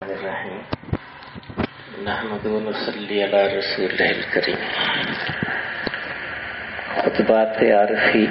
الرحیم نحمدہ ونصلی علی رسولہ الکریم۔ خطبات عارفی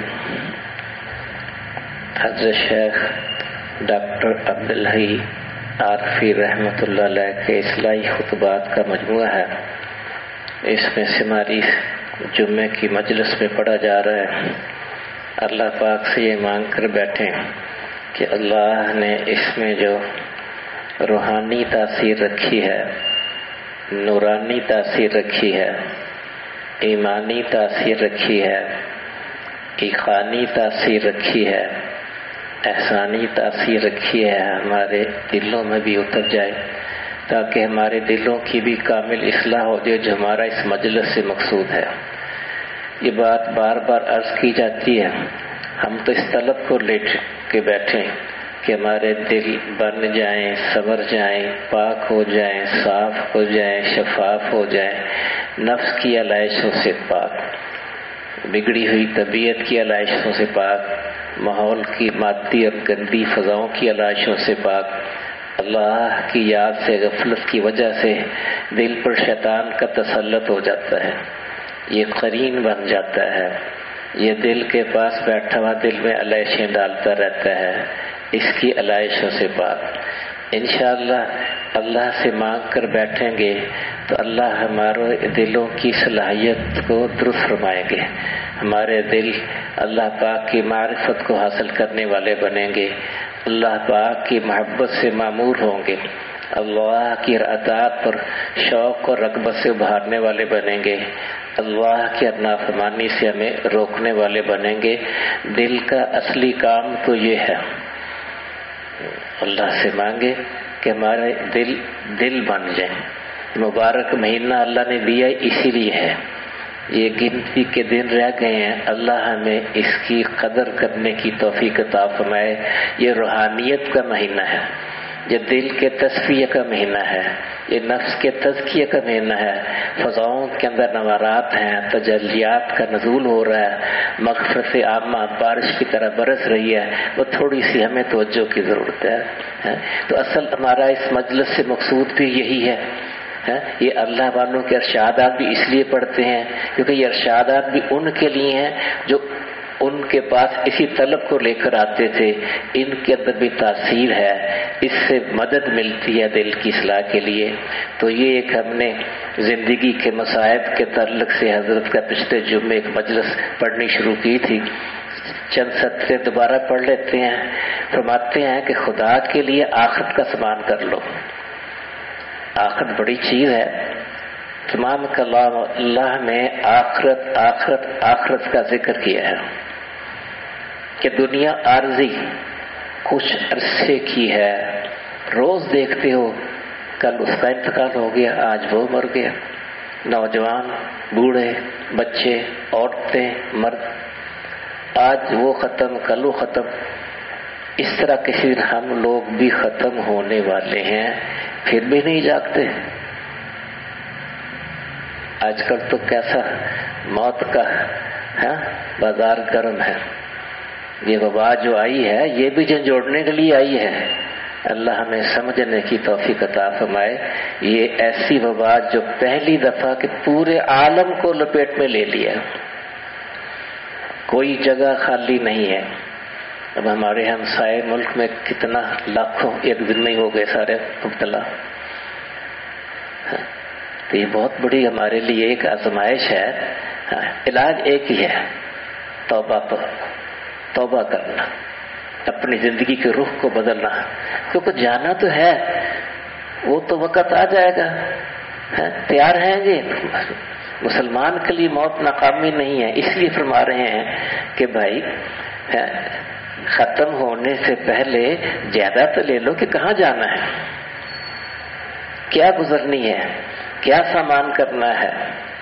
حضرت شیخ ڈاکٹر عبدالحی عارفی رحمۃ اللہ علیہ کے اصلاحی خطبات کا مجموعہ ہے۔ اس میں شماری جمعے کی مجلس میں پڑھا جا رہا ہے۔ اللہ پاک سے یہ مانگ کر بیٹھیں کہ اللہ نے اس میں جو روحانی تاثیر رکھی ہے، نورانی تاثیر رکھی ہے، ایمانی تاثیر رکھی ہے، ایقانی تاثیر رکھی ہے، احسانی تاثیر رکھی ہے، ہمارے دلوں میں بھی اتر جائے تاکہ ہمارے دلوں کی بھی کامل اصلاح ہو جائے، جو ہمارا اس مجلس سے مقصود ہے۔ یہ بات بار بار عرض کی جاتی ہے، ہم تو اس طلب کو لے کے بیٹھیں کہ ہمارے دل بن جائیں، سنور جائیں، پاک ہو جائیں، صاف ہو جائیں، شفاف ہو جائیں، نفس کی علائشوں سے پاک، بگڑی ہوئی طبیعت کی علائشوں سے پاک، ماحول کی مادی اور گندی فضاؤں کی علائشوں سے پاک۔ اللہ کی یاد سے غفلت کی وجہ سے دل پر شیطان کا تسلط ہو جاتا ہے، یہ قرین بن جاتا ہے، یہ دل کے پاس بیٹھا ہوا دل میں علائشیں ڈالتا رہتا ہے، اس کی علائشوں سے پاک۔ انشاءاللہ اللہ سے مانگ کر بیٹھیں گے تو اللہ ہمارے دلوں کی صلاحیت کو درست فرمائیں گے، ہمارے دل اللہ پاک کی معرفت کو حاصل کرنے والے بنیں گے، اللہ پاک کی محبت سے معمور ہوں گے، اللہ کی اطاعت پر شوق اور رغبت سے ابھارنے والے بنیں گے، اللہ کی نافرمانی سے ہمیں روکنے والے بنیں گے۔ دل کا اصلی کام تو یہ ہے، اللہ سے مانگے کہ ہمارے دل بن جائیں۔ مبارک مہینہ اللہ نے دیا اسی لیے ہے، یہ گنتی کے دن رہ گئے ہیں، اللہ ہمیں اس کی قدر کرنے کی توفیق عطا فرمائے۔ یہ روحانیت کا مہینہ ہے، یہ دل کے تصفیہ کا مہینہ ہے، یہ نفس کے تزکیہ کا مہینہ ہے۔ فضاؤں کے اندر نوارات ہیں، تجلیات کا نزول ہو رہا ہے، مغفرت عامہ بارش کی طرح برس رہی ہے، وہ تھوڑی سی ہمیں توجہ کی ضرورت ہے۔ تو اصل ہمارا اس مجلس سے مقصود بھی یہی ہے۔ یہ اللہ والوں کے ارشادات بھی اس لیے پڑھتے ہیں کیونکہ یہ ارشادات بھی ان کے لیے ہیں جو ان کے پاس اسی طلب کو لے کر آتے تھے، ان کے اندر بھی تاثیر ہے، اس سے مدد ملتی ہے دل کی اصلاح کے لیے۔ تو یہ ایک ہم نے زندگی کے مصائب کے تعلق سے حضرت کا پچھلے جمعے ایک مجلس پڑھنی شروع کی تھی، چند سطریں دوبارہ پڑھ لیتے ہیں۔ فرماتے ہیں کہ خدا کے لیے آخرت کا سامان کر لو، آخرت بڑی چیز ہے۔ تمام کلام اللہ نے آخرت آخرت آخرت کا ذکر کیا ہے کہ دنیا عارضی کچھ عرصے کی ہے، روز دیکھتے ہو کل اس کا انتقال ہو گیا، آج وہ مر گیا، نوجوان، بوڑھے، بچے، عورتیں، مرد، آج وہ ختم کل وہ ختم، اس طرح کسی دن ہم لوگ بھی ختم ہونے والے ہیں، پھر بھی نہیں جاگتے۔ آج کل تو کیسا موت کا بازار گرم ہے۔ یہ وبا جو آئی ہے یہ بھی جھنجھوڑنے کے لیے آئی ہے، اللہ ہمیں سمجھنے کی توفیق عطا فرمائے۔ یہ ایسی وبا جو پہلی دفعہ کہ پورے عالم کو لپیٹ میں لے لیا، کوئی جگہ خالی نہیں ہے۔ اب ہمارے ہمسائے ملک میں کتنا لاکھوں ایک دن میں ہی ہو گئے سارے مبتلا۔ تو یہ بہت بڑی ہمارے لیے ایک آزمائش ہے۔ علاج ایک ہی ہے، توبہ کرنا، اپنی زندگی کے رخ کو بدلنا، کیونکہ جانا تو ہے، وہ تو وقت آ جائے گا۔ تیار ہیں جی؟ مسلمان کے لیے موت ناکامی نہیں ہے، اس لیے فرما رہے ہیں کہ بھائی ختم ہونے سے پہلے زیادہ تو لے لو کہ کہاں جانا ہے، کیا گزرنی ہے، کیا سامان کرنا ہے۔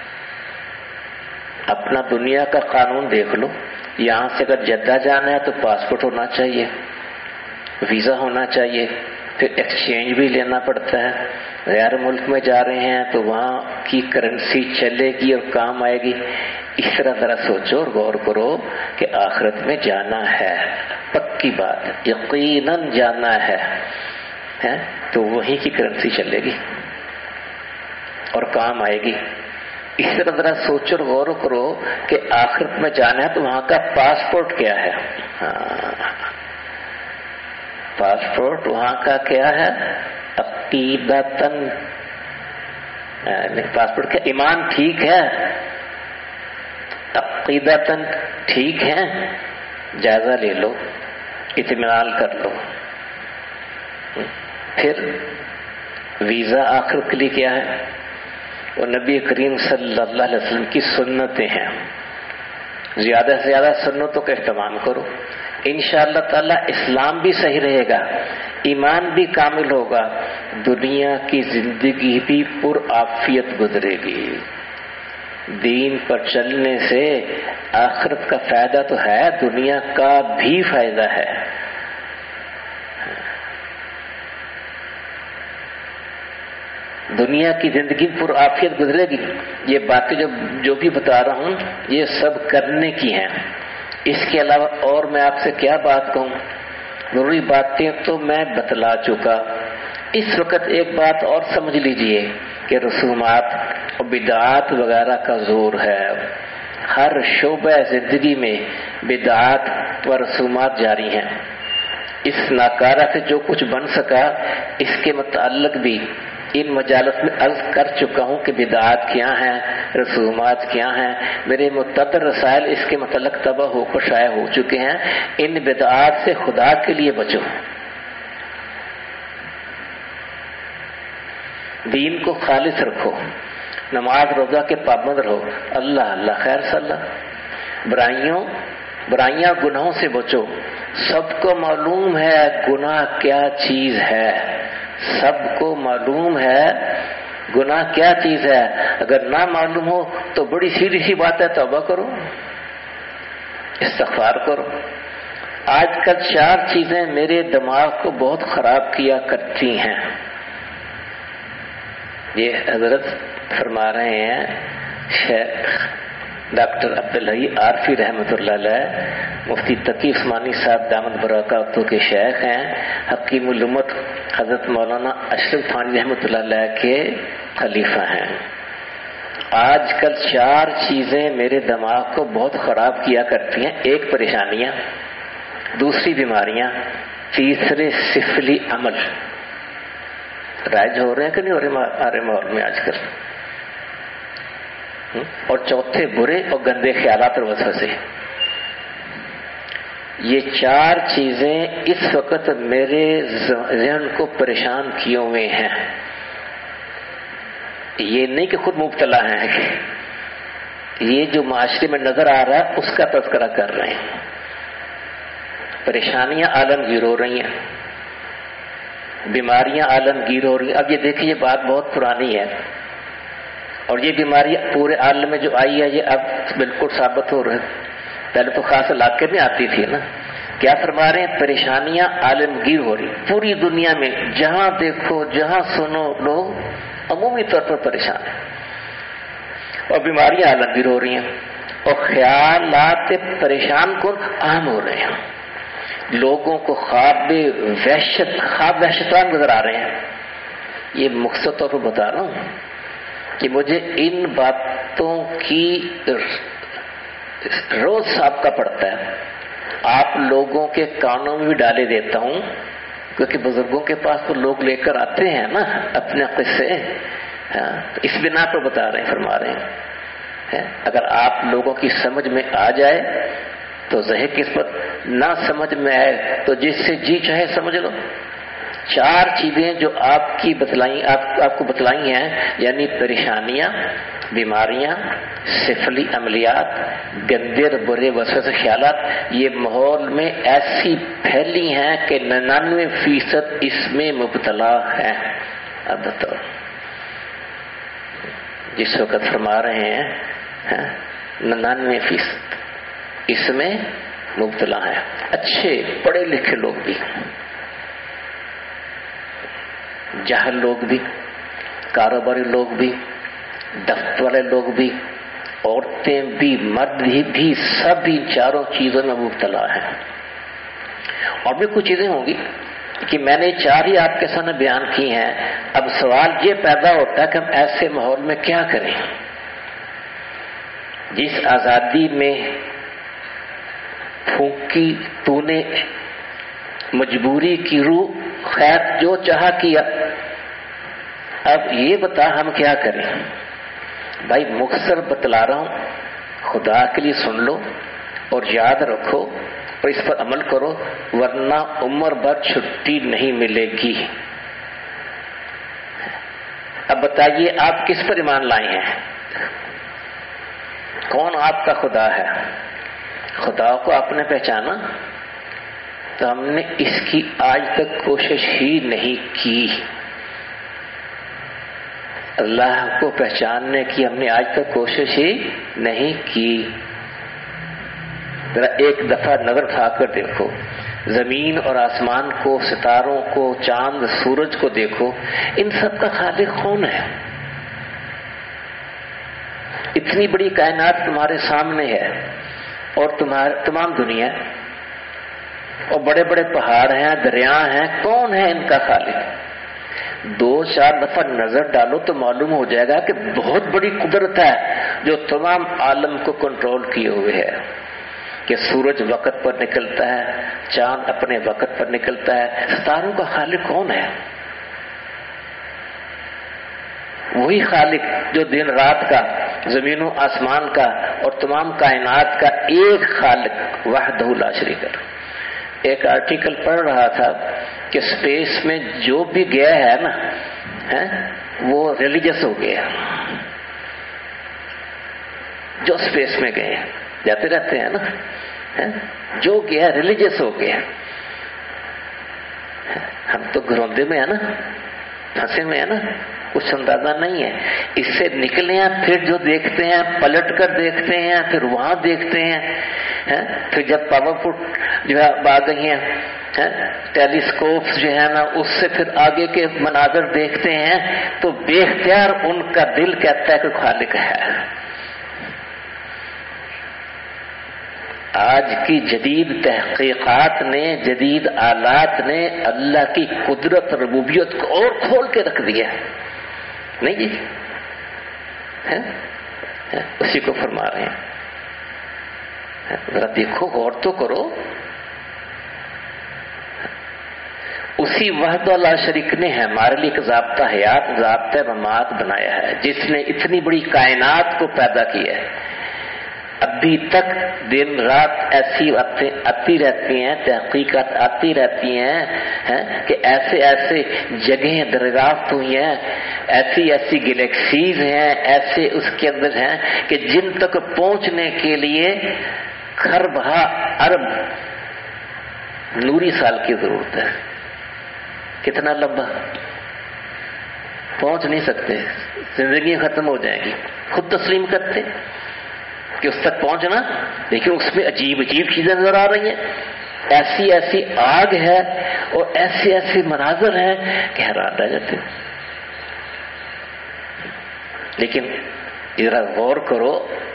اپنا دنیا کا قانون دیکھ لو، یہاں سے اگر جدہ جانا ہے تو پاسپورٹ ہونا چاہیے، ویزا ہونا چاہیے، پھر ایکسچینج بھی لینا پڑتا ہے۔ غیر ملک میں جا رہے ہیں تو وہاں کی کرنسی چلے گی اور کام آئے گی۔ اس طرح ذرا سوچو اور غور کرو کہ آخرت میں جانا ہے، پکی بات، یقیناً جانا ہے۔ ہے تو وہیں کی کرنسی چلے گی اور کام آئے گی. اس طرح ذرا سوچو اور غور کرو کہ آخرت میں جانا ہے تو وہاں کا پاسپورٹ کیا ہے. پاسپورٹ وہاں کا کیا ہے؟ عقیدتاً. پاسپورٹ کا ایمان ٹھیک ہے، عقیدتاً ٹھیک ہے، جائزہ لے لو، اطمینان کر لو. پھر ویزا آخرت کے لیے کیا ہے؟ وہ نبی کریم صلی اللہ علیہ وسلم کی سنتیں ہیں. زیادہ سے زیادہ سنتوں کا اہتمام کرو، انشاءاللہ تعالی اسلام بھی صحیح رہے گا، ایمان بھی کامل ہوگا، دنیا کی زندگی بھی پرعافیت گزرے گی. دین پر چلنے سے آخرت کا فائدہ تو ہے، دنیا کا بھی فائدہ ہے. دنیا کی زندگی پر عافیت گزرے گی. یہ باتیں جو بھی بتا رہا ہوں یہ سب کرنے کی ہیں. اس کے علاوہ اور میں آپ سے کیا بات کہوں؟ ضروری باتیں تو میں بتلا چکا. اس وقت ایک بات اور سمجھ لیجئے کہ رسومات اور بدعات وغیرہ کا زور ہے. ہر شعبہ زندگی میں بدعات و رسومات جاری ہیں. اس ناکارہ سے جو کچھ بن سکا اس کے متعلق بھی ان مجالس میں عرض کر چکا ہوں کہ بدعات کیا ہیں، رسومات کیا ہیں. میرے متعدد رسائل اس کے متعلق تباہ ہو کر شائع ہو چکے ہیں. ان بدعات سے خدا کے لیے بچو، دین کو خالص رکھو، نماز روزہ کے پابند رہو. اللہ اللہ خیر صلی اللہ. برائیاں گناہوں سے بچو. سب کو معلوم ہے گناہ کیا چیز ہے، سب کو معلوم ہے گناہ کیا چیز ہے. اگر نہ معلوم ہو تو بڑی سیدھی سی بات ہے، توبہ کرو، استغفار کرو. آج کل 4 چیزیں میرے دماغ کو بہت خراب کیا کرتی ہیں. یہ حضرت فرما رہے ہیں شیخ ڈاکٹر عبدالحی عارفی رحمۃ اللہ علیہ، مفتی تقی عثمانی صاحب دامت برکاتہ کے شیخ ہیں، حکیم الامت حضرت مولانا اشرف تھانوی رحمۃ اللہ علیہ کے خلیفہ ہیں. آج کل 4 چیزیں میرے دماغ کو بہت خراب کیا کرتی ہیں. ایک پریشانیاں، دوسری بیماریاں، تیسرے سفلی عمل. رائج ہو رہے ہیں کہ نہیں ہو رہے ہمارے ماحول میں آج کل؟ اور چوتھے برے اور گندے خیالات اور وسوسے. یہ 4 چیزیں اس وقت میرے ذہن کو پریشان کیے ہوئے ہیں. یہ نہیں کہ خود مبتلا ہیں، یہ جو معاشرے میں نظر آ رہا ہے اس کا تذکرہ کر رہے ہیں. پریشانیاں عالمگیر ہو رہی ہیں، بیماریاں عالمگیر ہو رہی ہیں. اب یہ دیکھیں یہ بات بہت پرانی ہے اور یہ بیماری پورے عالم میں جو آئی ہے یہ اب بالکل ثابت ہو رہا ہے. پہلے تو خاص علاقے میں آتی تھی نا. کیا فرما رہے ہیں؟ پریشانیاں عالمگیر ہو رہی پوری دنیا میں، جہاں دیکھو جہاں سنو لوگ عمومی طور پر پریشان ہیں اور بیماریاں عالمگیر ہو رہی ہیں اور خیالات پریشان کن عام ہو رہے ہیں. لوگوں کو خواب وحشتان نظر آ رہے ہیں. یہ مختصر طور پر بتا رہا ہوں کہ مجھے ان باتوں کی روز سابقہ پڑتا ہے. آپ لوگوں کے کانوں میں بھی ڈالے دیتا ہوں کیونکہ بزرگوں کے پاس تو لوگ لے کر آتے ہیں نا اپنے قصے. اس بنا پر بتا رہے ہیں، فرما رہے ہیں. اگر آپ لوگوں کی سمجھ میں آ جائے تو ظاہر قسمت، نہ سمجھ میں آئے تو جس سے جی چاہے سمجھ لو. 4 چیزیں جو آپ کو بتلائی ہیں، یعنی پریشانیاں، بیماریاں، سفلی عملیات، گندے اور برے وسوسے خیالات، یہ ماحول میں ایسی پھیلی ہیں کہ 99% اس میں مبتلا ہیں. اب بتاؤ، جس وقت فرما رہے ہیں 99% اس میں مبتلا ہیں. اچھے پڑھے لکھے لوگ بھی، جاہل لوگ بھی، کاروباری لوگ بھی، دفتر والے لوگ بھی، عورتیں بھی، مرد بھی، سب ان 4 چیزوں میں مبتلا ہیں. اور بھی کچھ چیزیں ہوں گی کہ میں نے 4 ہی آپ کے سامنے بیان کی ہیں. اب سوال یہ پیدا ہوتا ہے کہ ہم ایسے ماحول میں کیا کریں جس آزادی میں پھونکی تو نے مجبوری کی روح، خیر جو چاہا کیا. اب یہ بتا ہم کیا کریں؟ بھائی مختصر بتلا رہا ہوں، خدا کے لیے سن لو اور یاد رکھو اور اس پر عمل کرو، ورنہ عمر بھر چھٹی نہیں ملے گی. اب بتائیے آپ کس پر ایمان لائے ہیں؟ کون آپ کا خدا ہے؟ خدا کو آپ نے پہچانا؟ تو ہم نے اس کی آج تک کوشش ہی نہیں کی. اللہ کو پہچاننے کی ہم نے آج تک کوشش ہی نہیں کی. ذرا ایک دفعہ نظر اٹھا کر دیکھو، زمین اور آسمان کو، ستاروں کو، چاند سورج کو دیکھو، ان سب کا خالق کون ہے؟ اتنی بڑی کائنات تمہارے سامنے ہے اور تمام دنیا اور بڑے بڑے پہاڑ ہیں، دریا ہیں، کون ہے ان کا خالق؟ 2-4 دفعہ نظر ڈالو تو معلوم ہو جائے گا کہ بہت بڑی قدرت ہے جو تمام عالم کو کنٹرول کیے ہوئے ہے، کہ سورج وقت پر نکلتا ہے، چاند اپنے وقت پر نکلتا ہے. ستاروں کا خالق کون ہے؟ وہی خالق جو دن رات کا، زمین و آسمان کا اور تمام کائنات کا ایک خالق وحدہ لا شریک ہے. ایک آرٹیکل پڑھ رہا تھا کہ اسپیس میں جو بھی گیا ہے نا وہ ریلیجس ہو گیا. جو اسپیس میں گئے جاتے رہتے ہیں نا، جو گیا ریلیجس ہو گیا. ہم تو گھروندے میں ہیں نا، پھنسے میں ہیں نا، کچھ اندازہ نہیں ہے. اس سے نکلے ہیں، پھر جو دیکھتے ہیں پلٹ کر دیکھتے ہیں، پھر وہاں دیکھتے ہیں. پھر جب پاور فٹ جو ہے آ گئی ہیں، ٹیلیسکوپس جو ہے نا، اس سے پھر آگے کے مناظر دیکھتے ہیں تو بے اختیار ان کا دل کہتا ہے کہ خالق ہے. آج کی جدید تحقیقات نے، جدید آلات نے اللہ کی قدرت ربوبیت کو اور کھول کے رکھ دیا نہیں جی؟ اسی کو فرما رہے ہیں. ذرا دیکھو، غور تو کرو. اسی وحدہ لا شریک نے ہمارے لیے ایک ضابطہ حیات، ضابطہ ممات بنایا ہے، جس نے اتنی بڑی کائنات کو پیدا کیا ہے. ابھی تک دن رات ایسی باتیں آتی رہتی ہیں، تحقیقات آتی رہتی ہیں کہ ایسے ایسے جگہیں دریافت ہوئی ہیں، ایسی ایسی گلیکسیز ہیں، ایسے اس کے اندر ہیں کہ جن تک پہنچنے کے لیے خربہ ارب نوری سال کی ضرورت ہے. کتنا لمبا پہنچ نہیں سکتے، زندگی ختم ہو جائے گی. خود تسلیم کرتے کہ اس تک پہنچنا، لیکن اس میں عجیب عجیب چیزیں نظر آ رہی ہیں. ایسی ایسی آگ ہے اور ایسے ایسے مناظر ہیں کہ حیران رہ جاتے ہیں. لیکن ذرا غور کرو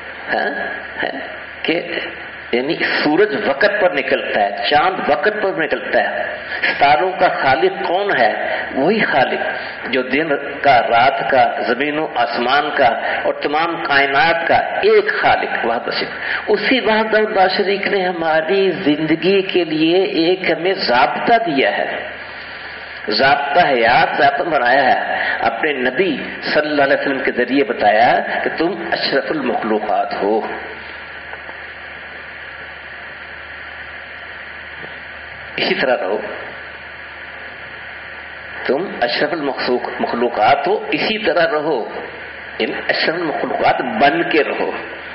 کہ یعنی سورج وقت پر نکلتا ہے، چاند وقت پر نکلتا ہے. ستاروں کا خالق کون ہے؟ وہی خالق جو دن کا، رات کا، زمین و آسمان کا اور تمام کائنات کا ایک خالق وحدہ شریک. اسی وحدہ لا شریک نے ہماری زندگی کے لیے ایک ہمیں ضابطہ دیا ہے، ضابطہ حیات، ضابطہ بنایا ہے. اپنے نبی صلی اللہ علیہ وسلم کے ذریعے بتایا کہ تم اشرف المخلوقات ہو. اسی طرح رہو، تم اشرف المخلوقات ہو، اسی طرح رہو، ان اشرف المخلوقات بن کے رہو.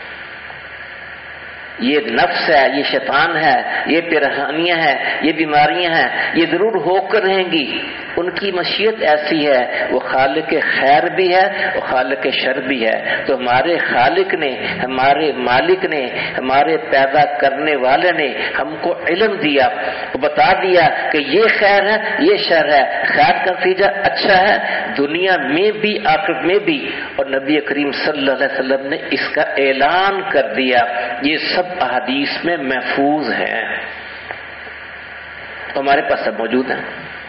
یہ نفس ہے، یہ شیطان ہے، یہ پیرہانیاں ہیں، یہ بیماریاں ہیں، یہ ضرور ہو کر رہیں گی. ان کی مشیت ایسی ہے، وہ خالق خیر بھی ہے اور خالق شر بھی ہے. تو ہمارے خالق نے، ہمارے مالک نے، ہمارے پیدا کرنے والے نے ہم کو علم دیا، وہ بتا دیا کہ یہ خیر ہے، یہ شر ہے. خیر کا نتیجہ اچھا ہے دنیا میں بھی آخرت میں بھی، اور نبی کریم صلی اللہ علیہ وسلم نے اس کا اعلان کر دیا. یہ سب احادیث میں محفوظ ہیں، ہمارے پاس سب موجود ہیں.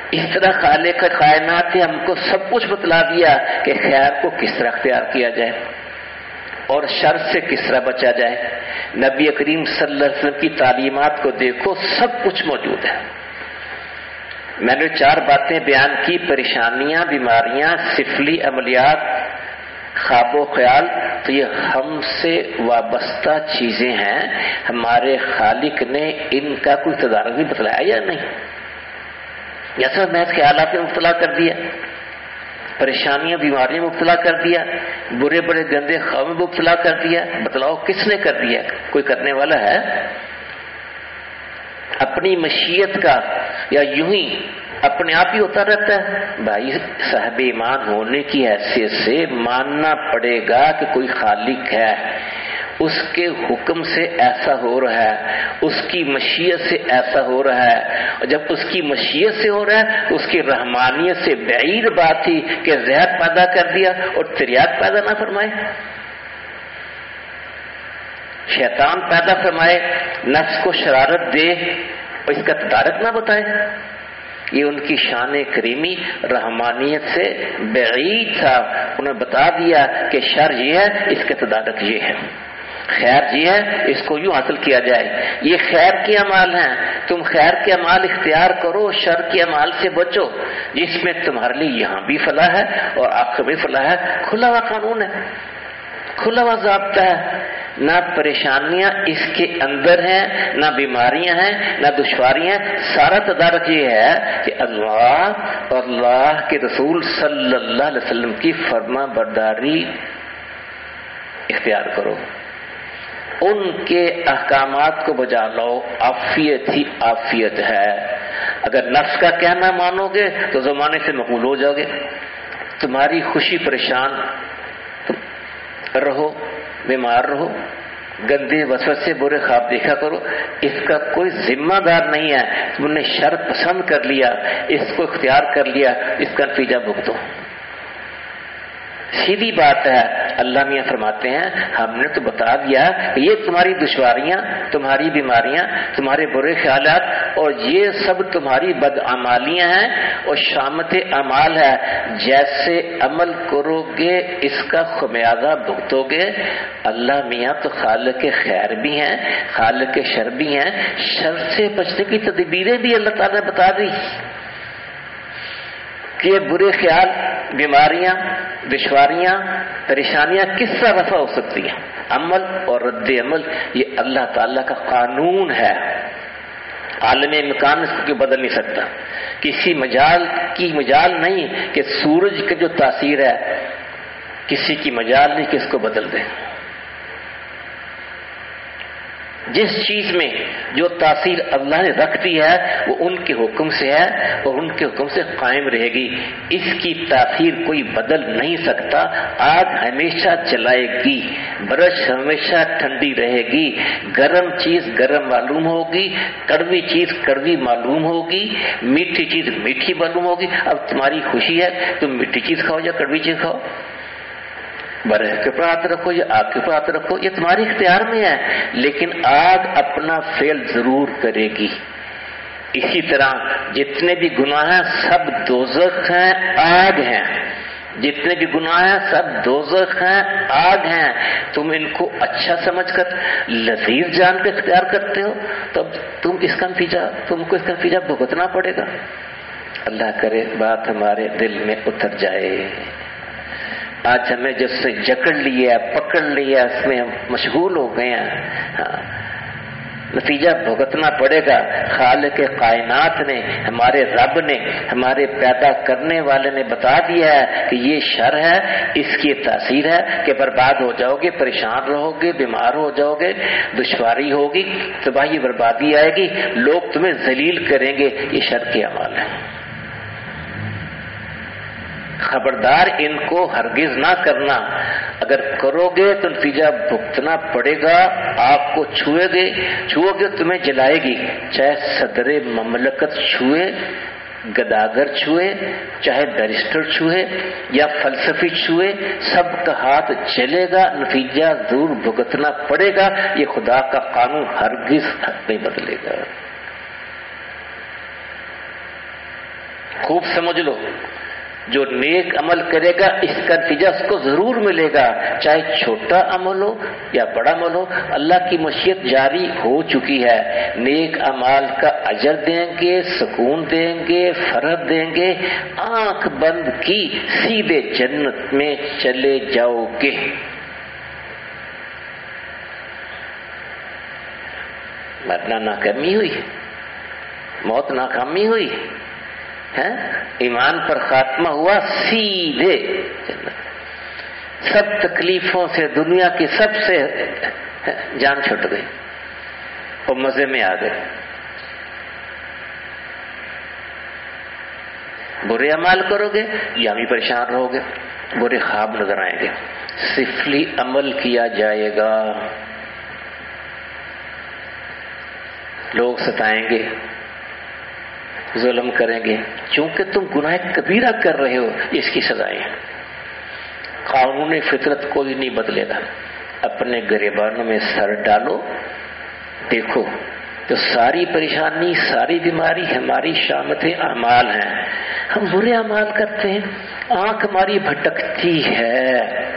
اس طرح خالق کائنات نے ہم کو سب کچھ بتلا دیا کہ خیر کو کس طرح اختیار کیا جائے اور شر سے کس طرح بچا جائے. نبی کریم صلی اللہ علیہ وسلم کی تعلیمات کو دیکھو، سب کچھ موجود ہے. میں نے 4 باتیں بیان کی، پریشانیاں، بیماریاں، سفلی عملیات، خواب و خیال. تو یہ ہم سے وابستہ چیزیں ہیں. ہمارے خالق نے ان کا کوئی تدارک بھی بتلایا یا نہیں؟ جیسا محض خیالات میں مبتلا کر دیا، پریشانیاں بیماریاں مبتلا کر دیا، برے بڑے گندے خواب میں مبتلا کر دیا. بتلاؤ کس نے کر دیا؟ کوئی کرنے والا ہے؟ اپنی مشیت کا یا یوں ہی اپنے آپ ہی ہوتا رہتا ہے؟ بھائی صاحب ایمان ہونے کی حیثیت سے ماننا پڑے گا کہ کوئی خالق ہے، اس کے حکم سے ایسا ہو رہا ہے، اس کی مشیت سے ایسا ہو رہا ہے. اور جب اس کی مشیت سے ہو رہا ہے تو اس کی رحمانیت سے بعید بات تھی کہ زہر پیدا کر دیا اور تریاق پیدا نہ فرمائے، شیطان پیدا فرمائے، نفس کو شرارت دے اور اس کا تدارک نہ بتائے. یہ ان کی شان کریمی رحمانیت سے بعید تھا. انہیں بتا دیا کہ شر یہ ہے، اس کا تدارک یہ ہے، خیر یہ ہے، اس کو یوں حاصل کیا جائے. یہ خیر کے اعمال ہیں، تم خیر کے اعمال اختیار کرو، شر کے اعمال سے بچو، جس میں تمہارے لیے یہاں بھی فلاح ہے اور آخر بھی فلاح ہے. کھلا ہوا قانون ہے، کھلا ہوا ضابطہ ہے. نہ پریشانیاں اس کے اندر ہیں، نہ بیماریاں ہیں، نہ دشواریاں ہیں. سارا تدارک یہ ہے کہ اللہ اور اللہ کے رسول صلی اللہ علیہ وسلم کی فرما برداری اختیار کرو، ان کے احکامات کو بجا لو. عافیت ہی عافیت ہے. اگر نفس کا کہنا مانو گے تو زمانے سے مقبول ہو جاؤ گے. تمہاری خوشی پریشان رہو، بیمار رہو، گندے وسوسے برے خواب دیکھا کرو، اس کا کوئی ذمہ دار نہیں ہے. تم نے شر پسند کر لیا، اس کو اختیار کر لیا، اس کا نتیجہ بھگتو. سیدھی بات ہے. اللہ میاں فرماتے ہیں ہم نے تو بتا دیا کہ یہ تمہاری دشواریاں، تمہاری بیماریاں، تمہارے برے خیالات اور یہ سب تمہاری بدعمالیاں ہیں اور شامت اعمال ہے. جیسے عمل کرو گے اس کا خمیازہ بھگتو گے. اللہ میاں تو خالق خیر بھی ہیں، خالق شر بھی ہیں. شر سے بچنے کی تدبیریں بھی اللہ تعالیٰ نے بتا دی کہ یہ برے خیال، بیماریاں، دشواریاں، پریشانیاں کس طرح رفع ہو سکتی ہیں. عمل اور رد عمل یہ اللہ تعالیٰ کا قانون ہے. عالم امکان اس کو بدل نہیں سکتا. کسی مجال کی مجال نہیں کہ سورج کا جو تاثیر ہے کسی کی مجال نہیں کہ اس کو بدل دے. جس چیز میں جو تاثیر اللہ نے رکھ دی ہے وہ ان کے حکم سے ہے اور ان کے حکم سے قائم رہے گی. اس کی تاثیر کوئی بدل نہیں سکتا. آگ ہمیشہ جلائے گی، برش ہمیشہ ٹھنڈی رہے گی، گرم چیز گرم معلوم ہوگی، کڑوی چیز کڑوی معلوم ہوگی، میٹھی چیز میٹھی معلوم ہوگی. اب تمہاری خوشی ہے تم میٹھی چیز کھاؤ یا کڑوی چیز کھاؤ، برف کے اوپر ہاتھ رکھو یا آگ کے اوپر ہاتھ رکھو، یہ تمہارے اختیار میں ہے. لیکن آگ اپنا فعل ضرور کرے گی. اسی طرح جتنے بھی گناہ ہیں سب دوزخ ہیں، آگ ہیں. جتنے بھی گناہ ہیں سب دوزخ ہیں، آگ ہیں. تم ان کو اچھا سمجھ کر لذیذ جان کے اختیار کرتے ہو تب تم کو اس کا نتیجہ بھگتنا پڑے گا. اللہ کرے بات ہمارے دل میں اتر جائے. آج ہمیں جس سے جکڑ لیا، پکڑ لیا، اس میں ہم مشغول ہو گئے ہیں. نتیجہ بھگتنا پڑے گا. خالق کائنات نے، ہمارے رب نے، ہمارے پیدا کرنے والے نے بتا دیا ہے کہ یہ شر ہے، اس کی تاثیر ہے کہ برباد ہو جاؤ گے، پریشان رہو گے، بیمار ہو جاؤ گے، دشواری ہوگی، تباہی بربادی آئے گی، لوگ تمہیں ذلیل کریں گے. یہ شر کے اعمال ہیں. خبردار ان کو ہرگز نہ کرنا. اگر کرو گے تو نتیجہ بھگتنا پڑے گا. آپ کو چھو گے تمہیں جلائے گی. چاہے صدر مملکت چھوئے، گداگر چھوئے، چاہے بیرسٹر چھوئے یا فلسفی چھوئے، سب کا ہاتھ جلے گا. نتیجہ ضرور بھگتنا پڑے گا. یہ خدا کا قانون ہرگز نہیں بدلے گا. خوب سمجھ لو، جو نیک عمل کرے گا اس کا نتیجہ اس کو ضرور ملے گا، چاہے چھوٹا عمل ہو یا بڑا عمل ہو، اللہ کی مشیت جاری ہو چکی ہے۔ نیک اعمال کا اجر دیں گے، سکون دیں گے، فرحت دیں گے، آنکھ بند کی سیدھے جنت میں چلے جاؤ گے۔ مرنا ناکامی ہوئی، موت ناکامی ہوئی ہے، ایمان پر خاتمہ ہوا، سیدھے جنت۔ سب تکلیفوں سے، دنیا کی سب سے جان چھٹ گئی اور مزے میں آ گئے۔ برے اعمال کرو گے یا بھی پریشان رہو گے، برے خواب نظر آئیں گے، سفلی عمل کیا جائے گا، لوگ ستائیں گے، ظلم کریں گے، چونکہ تم گناہ کبیرہ کر رہے ہو، اس کی سزائیں۔ قانون فطرت کوئی نہیں بدلے گا، اپنے گریبانوں میں سر ڈالو، دیکھو تو ساری پریشانی، ساری بیماری ہماری شامت اعمال ہیں۔ ہم برے اعمال کرتے ہیں، آنکھ ہماری بھٹکتی ہے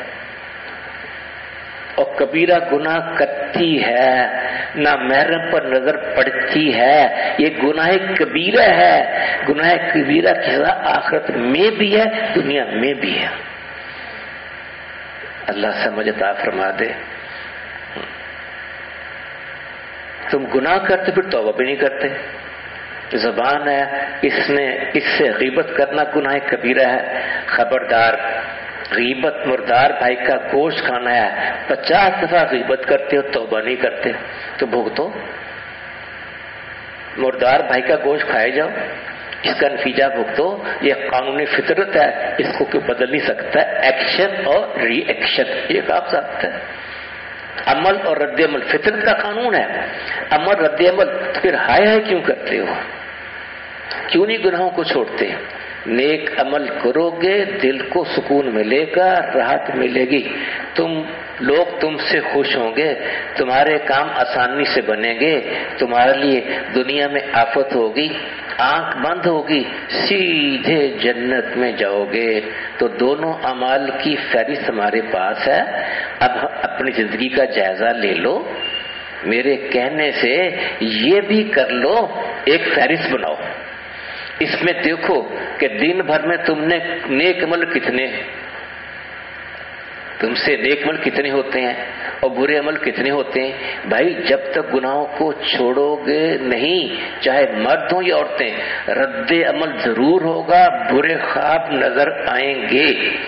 اور کبیرہ گناہ کرتی ہے، نہ محرم پر نظر پڑتی ہے، یہ گناہ کبیرہ ہے۔ گناہ کبیرہ کی سزا آخرت میں بھی ہے، دنیا میں بھی ہے۔ اللہ سمجھ عطا فرما دے۔ تم گناہ کرتے پھر توبہ بھی نہیں کرتے، زبان ہے، اس سے غیبت کرنا گناہ کبیرہ ہے، خبردار۔ غیبت مردار بھائی کا گوشت کھانا ہے، 50 دفعہ غیبت کرتے ہو توبہ نہیں کرتے تو بھگتو۔ مردار بھائی کا گوشت کھائے جاؤ، اس کا نتیجہ بھگتو، یہ قانون فطرت ہے، اس کو کوئی بدل نہیں سکتا۔ ایکشن اور ری ایکشن ایک آپ ساتھ ہے، عمل اور رد عمل فطرت کا قانون ہے۔ عمل رد عمل، پھر ہائے ہائے کیوں کرتے ہو؟ کیوں نہیں گناہوں کو چھوڑتے؟ نیک عمل کرو گے، دل کو سکون ملے گا، راحت ملے گی، لوگ تم سے خوش ہوں گے، تمہارے کام آسانی سے بنیں گے، تمہارے لیے دنیا میں آفت ہوگی، آنکھ بند ہوگی، سیدھے جنت میں جاؤ گے۔ تو دونوں اعمال کی فہرست ہمارے پاس ہے، اب اپنی زندگی کا جائزہ لے لو، میرے کہنے سے یہ بھی کر لو، ایک فہرست بناؤ، اس میں دیکھو کہ دن بھر میں تم نے نیک عمل کتنے، تم سے نیک عمل کتنے ہوتے ہیں اور برے عمل کتنے ہوتے ہیں۔ بھائی جب تک گناہوں کو چھوڑو گے نہیں، چاہے مرد ہوں یا عورتیں، رد عمل ضرور ہوگا، برے خواب نظر آئیں گے۔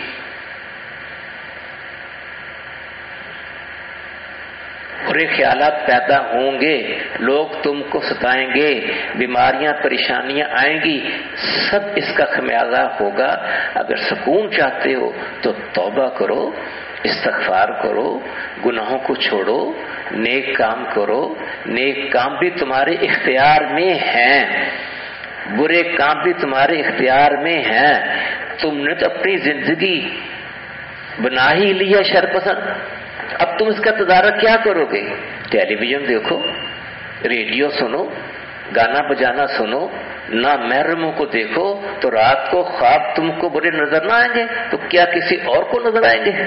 برے خیالات پیدا ہوں گے، لوگ تم کو ستائیں گے، بیماریاں پریشانیاں آئیں گی، سب اس کا خمیازہ ہوگا۔ اگر سکون چاہتے ہو تو توبہ کرو، استغفار کرو، گناہوں کو چھوڑو، نیک کام کرو۔ نیک کام بھی تمہارے اختیار میں ہیں، برے کام بھی تمہارے اختیار میں ہیں۔ تم نے تو اپنی زندگی بنا ہی لیا شر پسند، اب تم اس کا تدارک کیا کرو گے؟ ٹیلی ویژن دیکھو، ریڈیو سنو، گانا بجانا سنو، نہ محرموں کو دیکھو، تو رات کو خواب تم کو برے نظر نہ آئیں گے تو کیا کسی اور کو نظر آئیں گے؟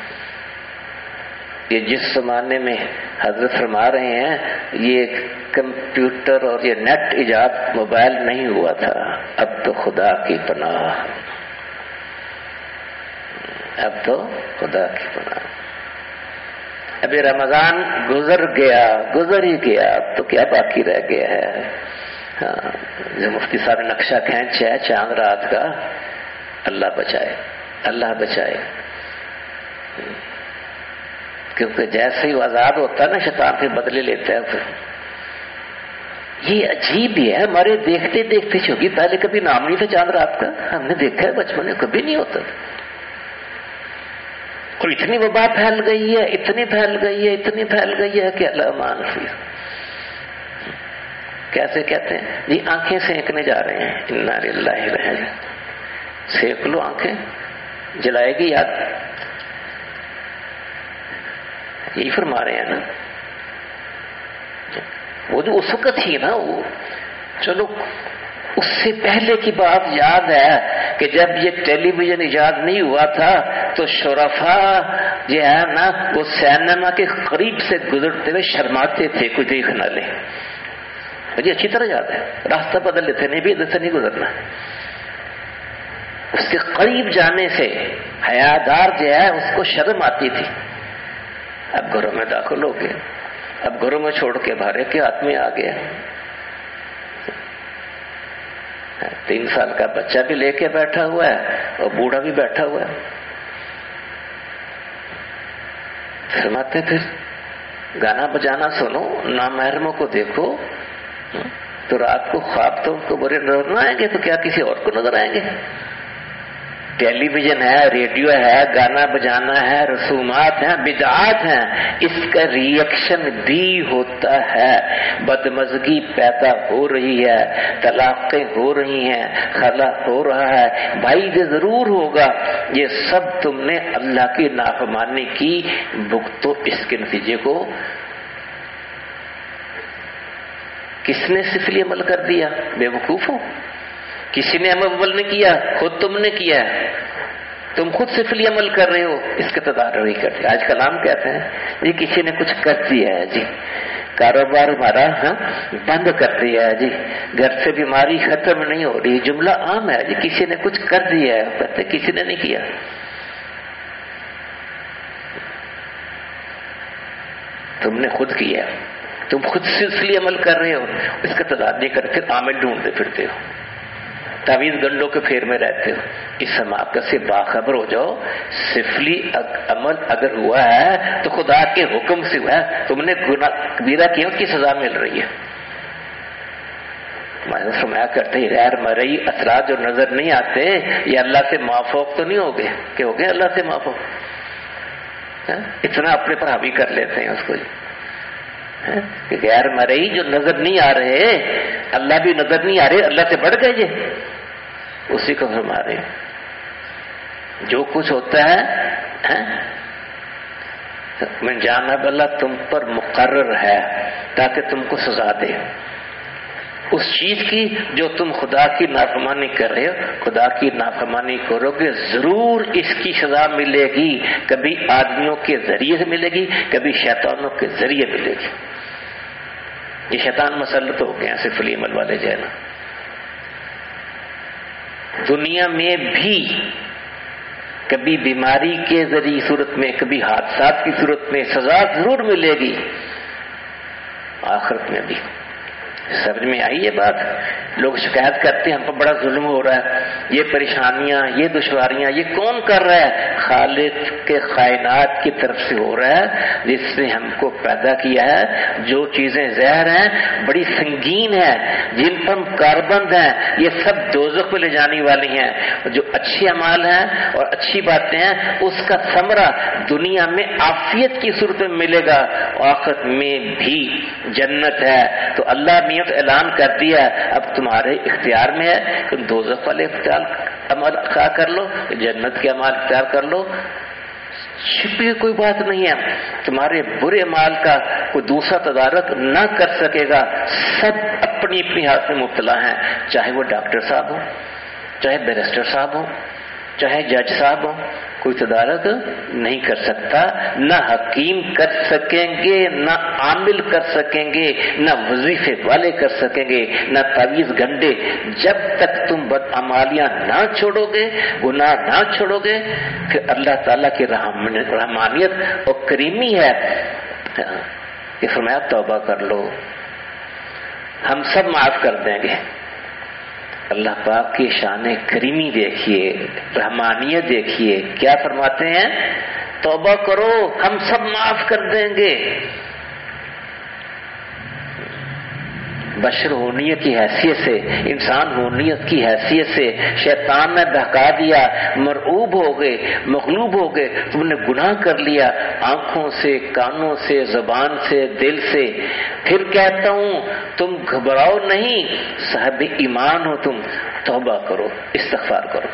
یہ جس زمانے میں حضرت فرما رہے ہیں، یہ کمپیوٹر اور یہ نیٹ ایجاد موبائل نہیں ہوا تھا، اب تو خدا کی پناہ، اب تو خدا کی پناہ۔ ابھی رمضان گزر ہی گیا، اب تو کیا باقی رہ گیا ہے؟ ہاں، جو مفتی صاحب نے نقشہ کھینچا ہے چاند رات کا، اللہ بچائے، اللہ بچائے، کیونکہ جیسے ہی وہ آزاد ہوتا ہے نا، شیطان پھر بدلے لیتا ہے۔ پھر یہ عجیب ہی ہے، ہمارے دیکھتے دیکھتے چونکہ پہلے کبھی نام نہیں تھا چاند رات کا، ہم نے دیکھا ہے بچپن میں، کبھی نہیں ہوتا تھا، اور اتنی وبا پھیل گئی ہے، اتنی پھیل گئی ہے کہ اللہ مان فی۔ کیسے کہتے ہیں جی؟ آنکھیں سینکنے جا رہے ہیں، انا للہ راجعون، سینک لو آنکھیں، جلائے گی یاد، یہی فرما رہے ہیں نا۔ وہ جو اس وقت ہی نا، وہ چلو اس سے پہلے کی بات یاد ہے کہ جب یہ ٹیلی ویژن ایجاد نہیں ہوا تھا تو شرفاء جو ہے نا وہ سینما کے قریب سے گزرتے ہوئے شرماتے تھے کوئی دیکھ نہ لے. مجھے اچھی طرح یاد ہے. راستہ بدل لیتے نہیں بھی ادھر سے نہیں گزرنا. اس کے قریب جانے سے حیادار جو ہے اس کو شرم آتی تھی. اب گھروں میں داخل ہو گئے, اب گھروں میں چھوڑ کے بھارے کے ہاتھ میں آ گیا. 3 سال کا بچہ بھی لے کے بیٹھا ہوا ہے اور بوڑھا بھی بیٹھا ہوا ہے. فرماتے پھر گانا بجانا سنو, نامحرموں کو دیکھو, تو رات کو خواب تو ان کو برے نظر نہ آئیں گے تو کیا کسی اور کو نظر آئیں گے؟ ٹیلی ویژن ہے, ریڈیو ہے, گانا بجانا ہے, رسومات ہیں, بدعات ہیں, اس کا ریئیکشن بھی ہوتا ہے. بدمزگی پیدا ہو رہی ہے, طلاقیں ہو رہی ہیں, خلا ہو رہا ہے. بھائی یہ ضرور ہوگا. یہ سب تم نے اللہ کی نافرمانی کی بھگتو. اس کے نتیجے کو کس نے سفلی عمل کر دیا؟ بے وقوف ہو. کسی نے عمل نہیں کیا, خود تم نے کیا ہے. تم خود سفلی عمل کر رہے ہو, اس کے تدارک نہیں کرتے. آج کل ہم کہتے ہیں جی کسی نے کچھ کر دیا ہے, جی کاروبار ہمارا بند کر دیا ہے, جی گھر سے بیماری ختم نہیں ہو رہی. جملہ عام ہے, جی کسی نے کچھ کر دیا ہے. کہتے کسی نے نہیں کیا. تم نے خود کیا, تم خود سلسلی عمل کر رہے ہو, اس کا تدارک نہیں کرتے. پھر عامل ڈھونڈتے پھرتے ہو, تعویذ گنڈوں کے پھیر میں رہتے ہو. اس حماقت سے باخبر ہو جاؤ. سفلی عمل اگر ہوا ہے تو خدا کے حکم سے ہوا ہے. تم نے گناہ کبیرہ کیا, اس کی سزا مل رہی ہے. فرمایا کرتے ہیں غیر مرئی اثرات جو نظر نہیں آتے یہ اللہ سے معفوق تو نہیں ہوگے کہ ہو گئے اللہ سے معفوق. اتنا اپنے پر حاوی کر لیتے ہیں اس کو کہ غیر مرئی جو نظر نہیں آ رہے, اللہ بھی نظر نہیں آ رہے, اللہ سے بڑھ گئے. یہ اسی کو فرما رہے ہیں. جو کچھ ہوتا ہے من جانب اللہ تم پر مقرر ہے تاکہ تم کو سزا دے. اس چیز کی جو تم خدا کی نافرمانی کر رہے ہو, خدا کی نافرمانی کرو گے ضرور اس کی سزا ملے گی. کبھی آدمیوں کے ذریعے سے ملے گی, کبھی شیطانوں کے ذریعے ملے گی. یہ شیطان مسلط ہو گئے ہیں سفلی عمل والے جو ہے نا. دنیا میں بھی کبھی بیماری کے ذریعے صورت میں, کبھی حادثات کی صورت میں سزا ضرور ملے گی. آخرت میں بھی. سمجھ میں آئی یہ بات؟ لوگ شکایت کرتے ہیں ہم پر بڑا ظلم ہو رہا ہے, یہ پریشانیاں, یہ دشواریاں, یہ کون کر رہا ہے؟ خالق کے کائنات کی طرف سے ہو رہا ہے جس نے ہم کو پیدا کیا ہے. جو چیزیں زہر ہیں بڑی سنگین ہیں, جن پر ہم کاربند ہیں, یہ سب دوزخ میں لے جانے والی ہیں. جو اچھے اعمال ہیں اور اچھی باتیں ہیں اس کا ثمرہ دنیا میں عافیت کی صورت میں ملے گا, آخرت میں بھی جنت ہے. تو اللہ نے اعلان کر دیا اب تمہارے اختیار میں ہے, تم دوزخ والے اختیار عمل کر لو, جنت کے عمل اختیار کر لو. چھپی کوئی بات نہیں ہے. تمہارے برے اعمال کا کوئی دوسرا تدارک نہ کر سکے گا. سب اپنی اپنی حالت میں مبتلا ہیں, چاہے وہ ڈاکٹر صاحب ہوں, چاہے بیرسٹر صاحب ہوں, چاہے جج صاحب ہوں. کوئی تدارک نہیں کر سکتا. نہ حکیم کر سکیں گے, نہ عامل کر سکیں گے, نہ وظیفے والے کر سکیں گے, نہ تعویذ گنڈے. جب تک تم بدعمالیاں نہ چھوڑو گے, گناہ نہ چھوڑو گے, پھر اللہ تعالیٰ کی رحمانیت اور کریمی ہے کہ فرمایا توبہ کر لو, ہم سب معاف کر دیں گے. اللہ پاک کی شان کریمی دیکھیے, رحمانیت دیکھیے. کیا فرماتے ہیں؟ توبہ کرو ہم سب معاف کر دیں گے. بشر ہونیت کی حیثیت سے, انسان ہونیت کی حیثیت سے شیطان نے بہکا دیا, مرعوب ہو گئے, مغلوب ہو گئے. تم نے گناہ کر لیا آنکھوں سے, کانوں سے, زبان سے, دل سے. پھر کہتا ہوں تم گھبراؤ نہیں, صاحب ایمان ہو تم, توبہ کرو, استغفار کرو.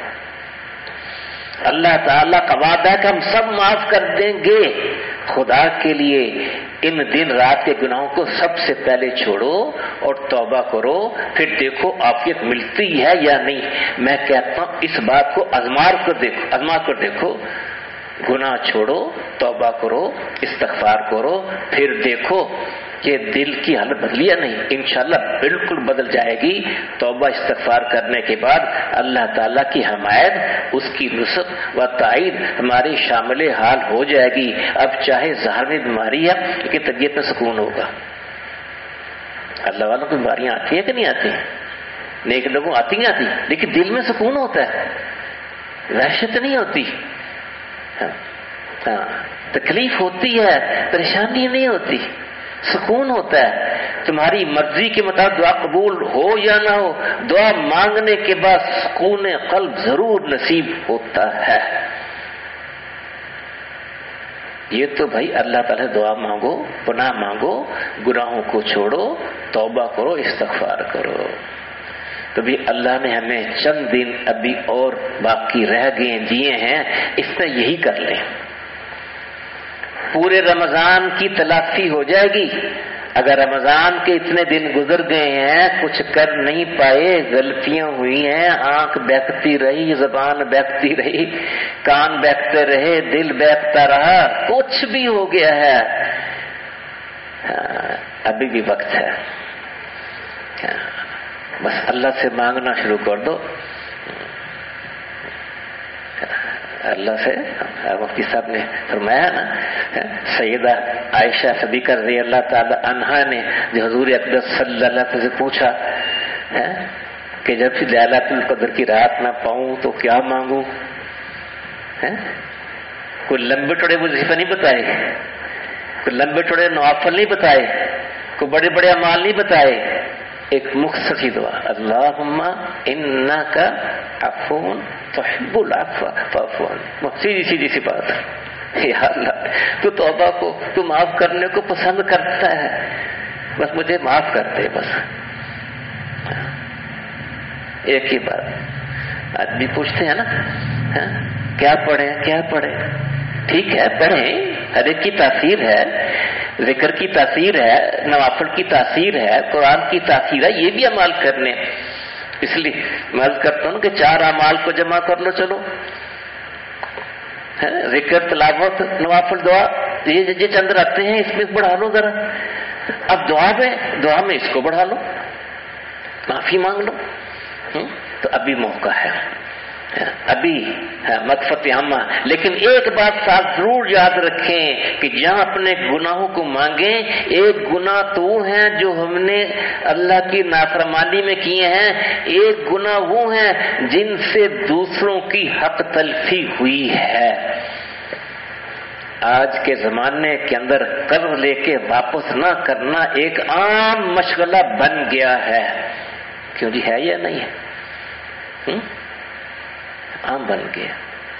اللہ تعالیٰ کا وعدہ ہے کہ ہم سب معاف کر دیں گے. خدا کے لیے ان دن رات کے گناہوں کو سب سے پہلے چھوڑو اور توبہ کرو، پھر دیکھو عافیت ملتی ہے یا نہیں۔ میں کہتا ہوں اس بات کو آزما کر دیکھو، گناہ چھوڑو، توبہ کرو، استغفار کرو، پھر دیکھو کہ دل کی حالت بدلی یا نہیں۔ انشاءاللہ بالکل بدل جائے گی۔ توبہ استغفار کرنے کے بعد اللہ تعالیٰ کی حمایت، اس کی نصرت و تائید ہماری شامل حال ہو جائے گی۔ اب چاہے ظاہر بیماری ہے لیکن طبیعت میں سکون ہوگا۔ اللہ والوں کو بیماریاں آتی ہیں کہ نہیں آتی؟ نیک لوگوں آتی لیکن دل میں سکون ہوتا ہے، وحشت نہیں ہوتی، تکلیف ہوتی ہے، پریشانی نہیں ہوتی، سکون ہوتا ہے۔ تمہاری مرضی کے مطابق دعا قبول ہو یا نہ ہو، دعا مانگنے کے بعد سکون قلب ضرور نصیب ہوتا ہے۔ یہ تو بھائی اللہ تعالیٰ دعا مانگو، پناہ مانگو، گناہوں کو چھوڑو، توبہ کرو، استغفار کرو۔ تو بھی اللہ نے ہمیں چند دن ابھی اور باقی رہ گئے دیے ہیں، اس میں یہی کر لیں۔ پورے رمضان کی تلافی ہو جائے گی۔ اگر رمضان کے اتنے دن گزر گئے ہیں، کچھ کر نہیں پائے، غلطیاں ہوئی ہیں، آنکھ بہکتی رہی، زبان بہکتی رہی، کان بہکتے رہے، دل بہکتا رہا، کچھ بھی ہو گیا ہے، ابھی بھی وقت ہے۔ بس اللہ سے مانگنا شروع کر دو، اللہ سے۔ مفتی صاحب نے فرمایا نا، سیدہ عائشہ صدیقہ رضی اللہ تعالی عنہا نے جو حضور اقدس صلی اللہ علیہ وسلم سے پوچھا کہ جب لیلۃ القدر کی رات نہ پاؤں تو کیا مانگوں؟ کوئی لمبے ٹوڑے وظیفے نہیں بتائے، کوئی لمبے ٹوڑے نوافل نہیں بتائے، کوئی بڑے بڑے اعمال نہیں بتائے، ایک مختصر دعا، اللہم انک عفو تحب العفو فاعف عنی۔ سیدھی سی بات ہے، یا اللہ تو توبہ کو، تو معاف کرنے کو پسند کرتا ہے، بس مجھے معاف کر دے۔ بس ایک ہی بات آدمی پوچھتے ہیں نا، کیا پڑھیں؟ ٹھیک ہے پڑھیں، ہر ایک کی تاثیر ہے، ذکر کی تاثیر ہے، نوافل کی تاثیر ہے، قرآن کی تاثیر ہے، یہ بھی عمال کرنے۔ اس لیے میں عرض کرتا ہوں کہ 4 اعمال کو جمع کر لو، چلو ذکر، تلاوت، نوافل، دعا، یہ چند رہتے ہیں، اس میں بڑھا لو ذرا۔ اب دعا میں اس کو بڑھا لو، معافی مانگ لو۔ تو ابھی موقع ہے، ابھی مغفرت عامہ۔ لیکن ایک بات ساتھ ضرور یاد رکھیں کہ جہاں اپنے گناہوں کو مانگیں، ایک گناہ تو ہیں جو ہم نے اللہ کی نافرمانی میں کیے ہیں، ایک گناہ وہ ہیں جن سے دوسروں کی حق تلفی ہوئی ہے۔ آج کے زمانے کے اندر قرض لے کے واپس نہ کرنا ایک عام مشغلہ بن گیا ہے۔ کیوں جی، ہے یا نہیں ہے؟ عام بن گیا،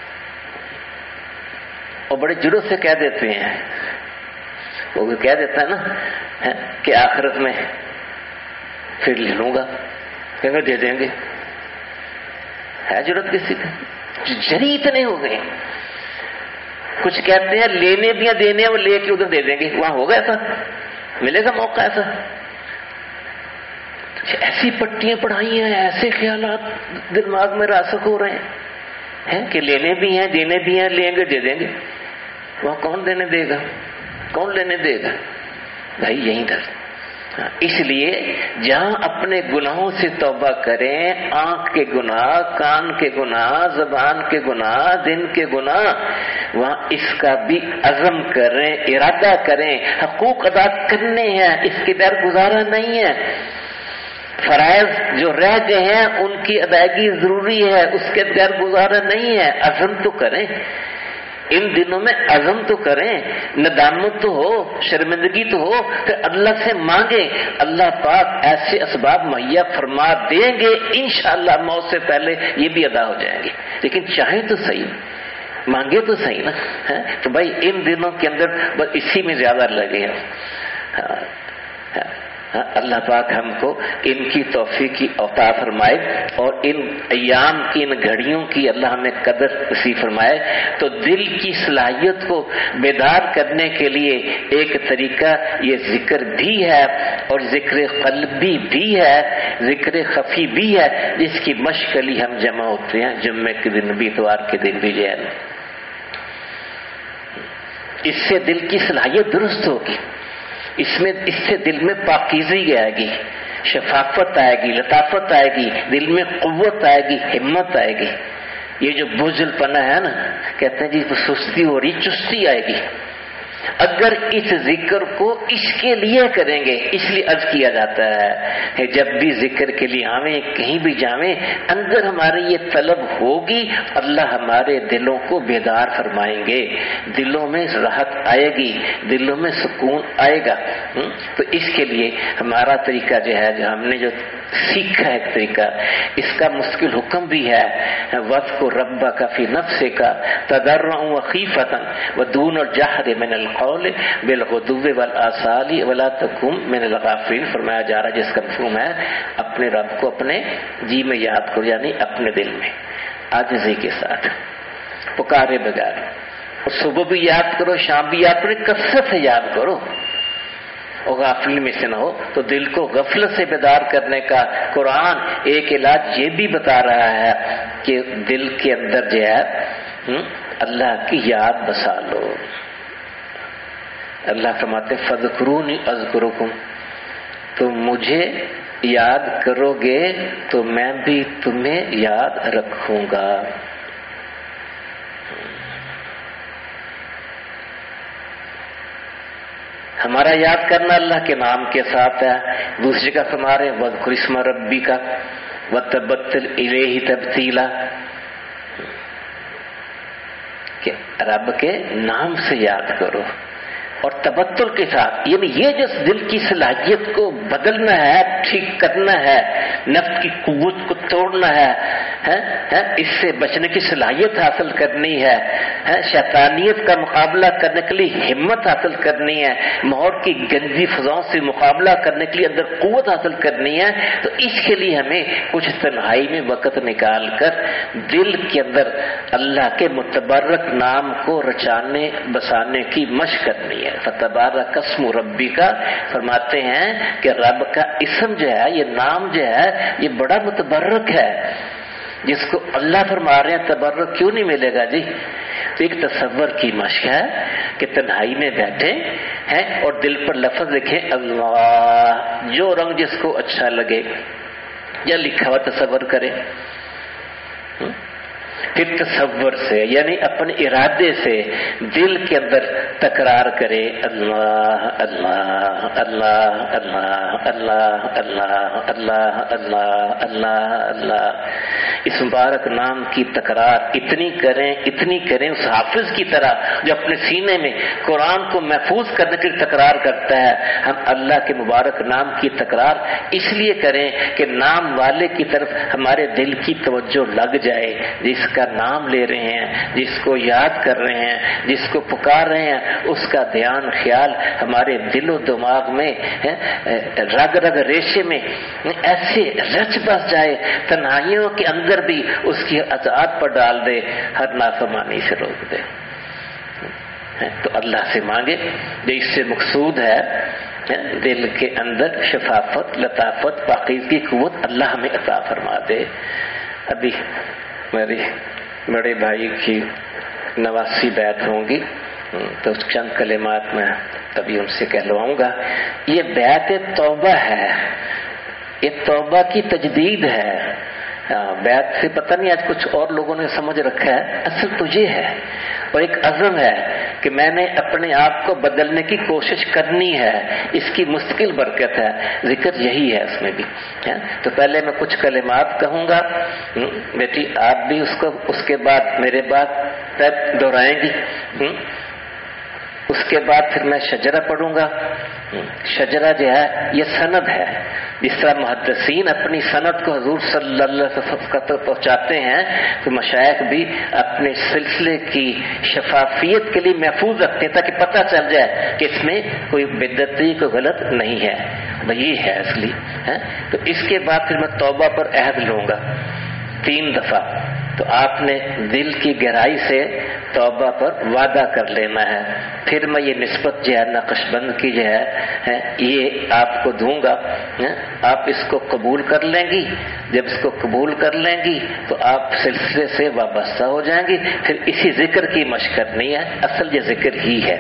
اور بڑے جرات سے کہہ دیتے ہیں، وہ کہہ دیتا ہے نا کہ آخرت میں پھر لے لوں گا، کہیں گے دے دیں گے۔ ہے جرات کسی کا؟ جری اتنے ہو گئے، کچھ کہتے ہیں لینے بھی ہیں، دینے ہیں، وہ لے کے ادھر دے دیں گے، وہاں ہوگا ایسا؟ ملے گا موقع ایسا؟ ایسی پٹیاں پڑھائی ہیں، ایسے خیالات دماغ میں راسخ ہو رہے ہیں کہ لینے بھی ہیں، دینے بھی ہیں، لیں گے دے دیں گے۔ وہاں کون دینے دے گا، کون لینے دے گا؟ بھائی یہیں در۔ اس لیے جہاں اپنے گناہوں سے توبہ کریں، آنکھ کے گناہ، کان کے گناہ، زبان کے گناہ، دل کے گناہ، وہاں اس کا بھی عزم کریں، ارادہ کریں، حقوق ادا کرنے ہیں، اس کے بغیر گزارا نہیں ہے۔ فرائض جو رہ گئے ہیں ان کی ادائیگی ضروری ہے، اس کے بغیر گزارا نہیں ہے۔ عزم تو کریں، ان دنوں میں عزم تو کریں، ندامت تو ہو، شرمندگی تو ہو، پھر اللہ سے مانگیں، اللہ پاک ایسے اسباب مہیا فرما دیں گے، انشاءاللہ موت سے پہلے یہ بھی ادا ہو جائیں گے۔ لیکن چاہیں تو صحیح، مانگے تو صحیح نا۔ تو بھائی ان دنوں کے اندر بس اسی میں زیادہ لگے ہیں۔ اللہ پاک ہم کو ان کی توفیق کی عطا فرمائے اور ان ایام کی ان گھڑیوں کی اللہ ہمیں قدر نصیب فرمائے۔ تو دل کی صلاحیت کو بیدار کرنے کے لیے ایک طریقہ یہ ذکر بھی ہے اور ذکر قلبی بھی ہے، ذکر خفی بھی ہے، جس کی مشق کے لیے ہم جمع ہوتے ہیں جمعے کے دن بھی، اتوار کے دن بھی جو ہے۔ اس سے دل کی صلاحیت درست ہوگی، اس سے دل میں پاکیزگی آئے گی، شفافت آئے گی، لطافت آئے گی، دل میں قوت آئے گی، ہمت آئے گی۔ یہ جو بزدل پنا ہے نا، کہتے ہیں جی سستی ہو رہی، چستی آئے گی۔ اگر اس ذکر کو اس کے لیے کریں گے، اس لیے عرض کیا جاتا ہے کہ جب بھی ذکر کے لیے آویں، کہیں بھی جاویں، اندر ہمارے یہ طلب ہوگی، اللہ ہمارے دلوں کو بیدار فرمائیں گے، دلوں میں راحت آئے گی، دلوں میں سکون آئے گا۔ تو اس کے لیے ہمارا طریقہ جو ہے، جو ہم نے جو سیکھا ہے ایک طریقہ، اس کا مشکل حکم بھی ہے، وَاذْكُر رَبَّكَ فِي نَفْسِكَ تَضَرُّعًا وَخِيفَةً وَدُونَ الْجَهْرِ مِنَ الْقَوْلِ بِالْغُدُوِّ وَالْآصَالِ وَلَا تَكُن مِنَ الْغَافِلِينَ۔ فرمایا جا رہا ہے جس کا مفہوم ہے اپنے رب کو اپنے جی میں یاد کرو، یعنی اپنے دل میں عاجزی کے ساتھ، پکارے بغیر، اور صبح بھی یاد کرو، شام بھی یاد کرو، کثرت سے یاد کرو اور غافل میں سے نہ ہو۔ تو دل کو غفلت سے بیدار کرنے کا قرآن ایک علاج یہ بھی بتا رہا ہے کہ دل کے اندر جو ہے اللہ کی یاد بسا لو۔ اللہ فرماتے فَاذْكُرُونِي أَذْكُرُكُمْ، تم مجھے یاد کرو گے تو میں بھی تمہیں یاد رکھوں گا۔ ہمارا یاد کرنا اللہ کے نام کے ساتھ ہے۔ دوسری کا ہمارے وَاذْكُرِ اسْمَ رَبِّكَ وَتَبَتَّلْ إِلَيْهِ تَبْتِيلًا، کہ رب کے نام سے یاد کرو اور تبتل کے ساتھ، یعنی یہ جو دل کی صلاحیت کو بدلنا ہے، ٹھیک کرنا ہے، نفس کی قوت کو توڑنا ہے، اس سے بچنے کی صلاحیت حاصل کرنی ہے، شیطانیت کا مقابلہ کرنے کے لیے ہمت حاصل کرنی ہے، ماحول کی گندی فضاؤں سے مقابلہ کرنے کے لیے اندر قوت حاصل کرنی ہے۔ تو اس کے لیے ہمیں کچھ تنہائی میں وقت نکال کر دل کے اندر اللہ کے متبرک نام کو رچانے بسانے کی مشق کرنی ہے۔ فتبارک اسم ربک، فرماتے ہیں کہ رب کا اسم جو ہے، یہ نام جو ہے، یہ بڑا متبرک ہے، جس کو اللہ فرما رہے ہیں تبرک کیوں نہیں ملے گا جی؟ تو ایک تصور کی مشق ہے کہ تنہائی میں بیٹھے ہیں اور دل پر لفظ لکھیں اللہ، جو رنگ جس کو اچھا لگے یا لکھا ہوا تصور کرے، پھر تصور سے یعنی اپنے ارادے سے دل کے اندر تکرار کرے اللہ اللہ اللہ اللہ اللہ اللہ اللہ اللہ اللہ اللہ۔ اس مبارک نام کی تکرار اتنی کریں اس حافظ کی طرح جو اپنے سینے میں قرآن کو محفوظ کرنے کے لیے تکرار کرتا ہے۔ ہم اللہ کے مبارک نام کی تکرار اس لیے کریں کہ نام والے کی طرف ہمارے دل کی توجہ لگ جائے، جس کا نام لے رہے ہیں، جس کو یاد کر رہے ہیں، جس کو پکار رہے ہیں، اس کا دھیان خیال ہمارے دل و دماغ میں رگ رگ ریشے میں ایسے رچ بس جائے، تنہائیوں کے اندر بھی اس کی اطاعت پر ڈال دے، ہر نافرمانی سے روک دے۔ تو اللہ سے مانگے، جو اس سے مقصود ہے دل کے اندر شفافت، لطافت، پاکیزگی، قوت، اللہ ہمیں عطا فرما دے۔ ابھی میری بڑے بھائی کی 89 بیعت ہوں گی، تو چند کلمات میں ابھی ان سے کہلواؤں گا۔ یہ بیعت توبہ ہے، یہ توبہ کی تجدید ہے۔ بیعت سے پتہ نہیں آج کچھ اور لوگوں نے سمجھ رکھا ہے، اصل تو یہ ہے، اور ایک عزم ہے کہ میں نے اپنے آپ کو بدلنے کی کوشش کرنی ہے، اس کی مستقل برکت ہے، ذکر یہی ہے اس میں بھی۔ تو پہلے میں کچھ کلمات کہوں گا، بیٹی آپ بھی اس کے بعد میرے بعد دہرائیں گی، اس کے بعد پھر میں شجرہ پڑھوں گا۔ شجرہ جو ہے یہ سند ہے، جس طرح محدثین اپنی سند کو حضور صلی اللہ علیہ وسلم تک پہنچاتے ہیں، تو مشائخ بھی اپنے سلسلے کی شفافیت کے لیے محفوظ رکھتے ہیں تاکہ پتہ چل جائے کہ اس میں کوئی بدعتی کوئی غلط نہیں ہے۔ یہ ہے اصلی ہے. تو اس کے بعد پھر میں توبہ پر عہد لوں گا 3 دفعہ. تو آپ نے دل کی گہرائی سے توبہ پر وعدہ کر لینا ہے. پھر میں یہ نسبت جو ہے نقش بند کی جو ہے یہ آپ کو دوں گا. آپ اس کو قبول کر لیں گی. جب اس کو قبول کر لیں گی تو آپ سلسلے سے وابستہ ہو جائیں گی. پھر اسی ذکر کی مشق کرنی ہے. اصل یہ ذکر ہی ہے.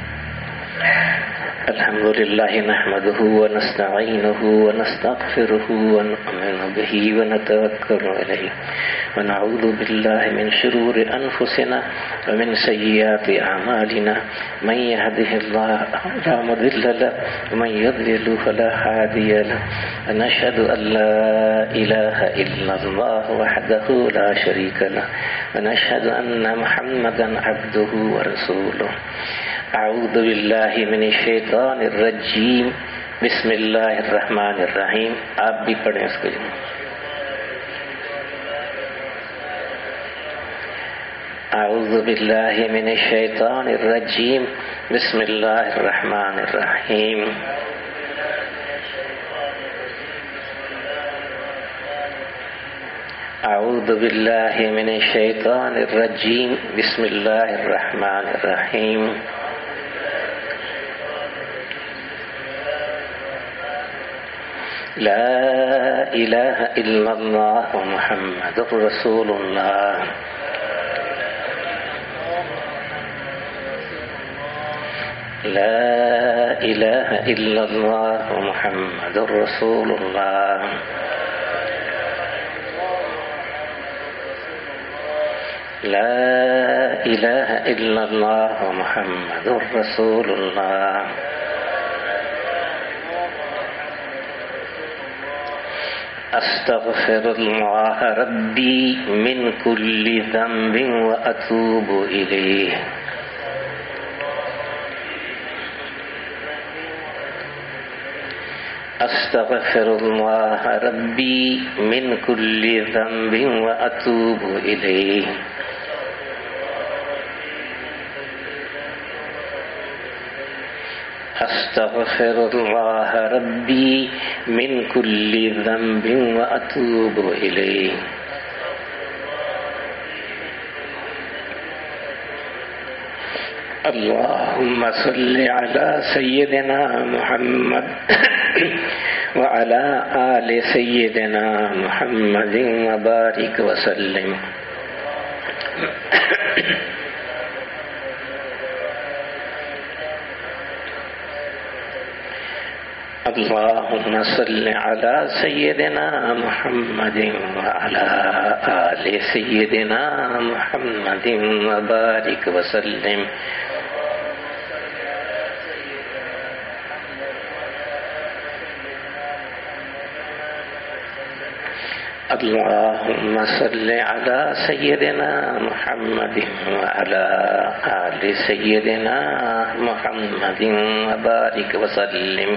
الحمد للہ نحمده ونستعینه ونستغفره ونؤمن به ونتوکل علیہ ونعوذ باللہ من شرور انفسنا ومن سیئات اعمالنا من يهده الله فلا مضل له ومن يضلل فلا هادي له ونشهد ان لا اله الا الله وحده لا شريك له ونشهد ان محمدا عبده ورسوله. اعوذ باللہ من الشیطان الرجیم. بسم اللہ الرحمن الرحیم. آپ بھی پڑھیں اس کو. اعوذ باللہ من الشیطان الرجیم. بسم اللہ الرحمن الرحیم. اعوذ باللہ من الشیطان الرجیم. بسم اللہ الرحمن الرحیم. لا الہ الا اللہ محمد رسول اللہ. لا الہ الا اللہ محمد رسول اللہ. لا الہ الا اللہ محمد رسول اللہ. استغفر اللہ ربی من کل ذنب واتوب الیہ. استغفر اللہ ربی من کل ذنب واتوب الیہ. استغفر اللہ ربی من کل ذنب واتوب الیہ. اللہم صل علی سیدنا محمد وعلی آل سیدنا محمد وبارک وسلم. اللہم صل علی سیدنا محمد وعلی آل سیدنا محمد وبارک وسلم. اللہم صل علی سیدنا محمد وعلی آل سیدنا محمد وبارک وسلم.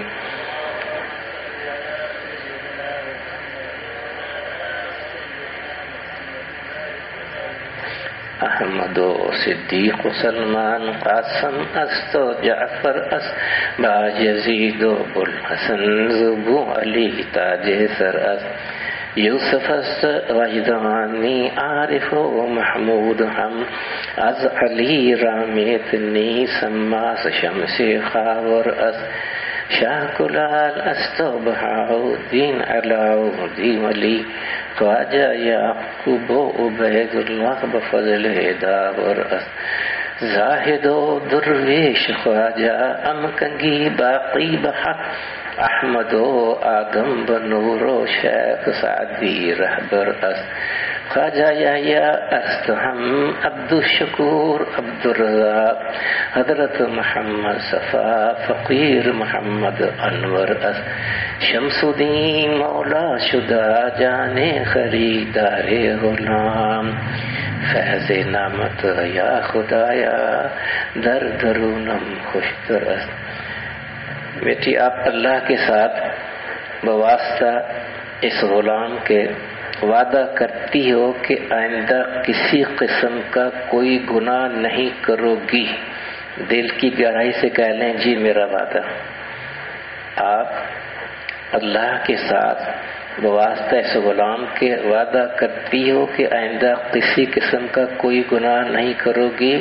احمد و صدیق و سلمان قاسم است و جعفر است با یزید و بوالحسن زبو علی تاج سر است. یوسف است وجدانی عارف و محمود هم از علی رامیتنی سماس شمس خاور است. شاہ کلال است و بہاؤدین علاؤدین ولی خواجہ یعقوب و عبید اللہ بفضل داور است. زاہد و درویش خواجہ امکنگی باقی بحق احمد و آدم بنور و شیخ سعدی رہبر است. خواجہ یحییٰ است ہم عبدالشکور عبدالرزاق حضرت محمد صفا فقیر محمد انور است. شمس الدین مولا شدہ جان خریدار غلام فیض نعمت یا خدایا در درونم خوشتر است. بیٹی آپ اللہ کے ساتھ بواسطہ اس غلام کے وعدہ کرتی ہو کہ آئندہ کسی قسم کا کوئی گناہ نہیں کرو گی. دل کی گہرائی سے کہہ لیں جی میرا وعدہ. آپ اللہ کے ساتھ بواسطہ اس غلام کے وعدہ کرتی ہو کہ آئندہ کسی قسم کا کوئی گناہ نہیں کرو گی؟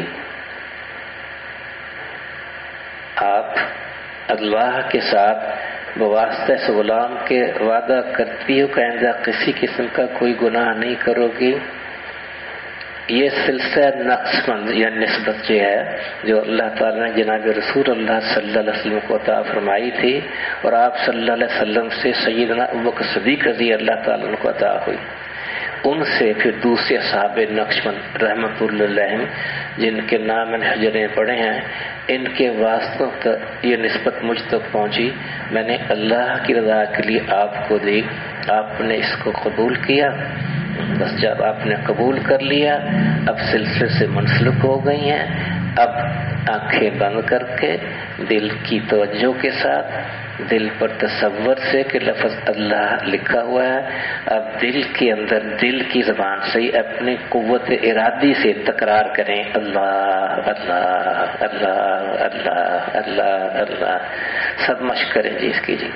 آپ اللہ کے ساتھ بواسطہ اس غلام کے وعدہ کرتی ہو کہ آئندہ کسی قسم کا کوئی گناہ نہیں کرو گی؟ یہ سلسلہ نقص مند یا نسبت جو ہے جو اللہ تعالیٰ نے جناب رسول اللہ صلی اللہ علیہ وسلم کو عطا فرمائی تھی اور آپ صلی اللہ علیہ وسلم سے سیدنا ابوبکر صدیق رضی اللہ تعالیٰ عنہ کو عطا ہوئی، ان سے پھر دوسرے صحاب نقش مند رحمۃ اللہ علیہم جن کے نام میں حجریں پڑے ہیں، ان کے واسطوں تک یہ نسبت مجھ تک پہنچی، میں نے اللہ کی رضا کے لیے آپ کو دی، آپ نے اس کو قبول کیا، بس جب آپ نے قبول کر لیا اب سلسلے سے منسلک ہو گئی ہیں، اب آنکھیں بند کر کے دل کی توجہ کے ساتھ دل پر تصور سے کہ لفظ اللہ لکھا ہوا ہے، اب دل کے اندر دل کی زبان سے اپنی قوت ارادی سے تکرار کریں اللہ اللہ اللہ اللہ اللہ اللہ، سب مشق کریں جی اس کی جی۔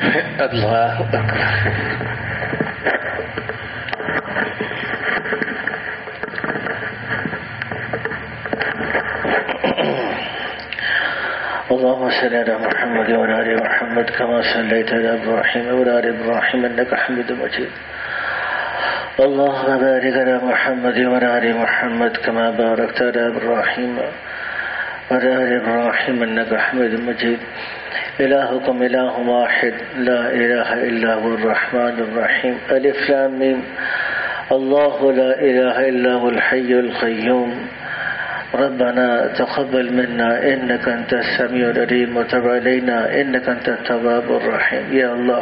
اللہ اکبر. اللهم صل على محمد وعلى آل محمد كما صليت على إبراهيم وعلى آل إبراهيم إنك حميد مجيد. اللهم بارك على محمد وعلى آل محمد كما باركت على إبراهيم وعلى آل إبراهيم إنك حميد مجيد. إلهكم إله واحد لا إله إلا هو الرحمن الرحيم. ألف لام ميم. الله لا إله إلا هو الحي القيوم. ربنا تقبل منا إنك أنت السميع العليم وتب علينا إنك أنت التواب الرحيم. یا اللہ،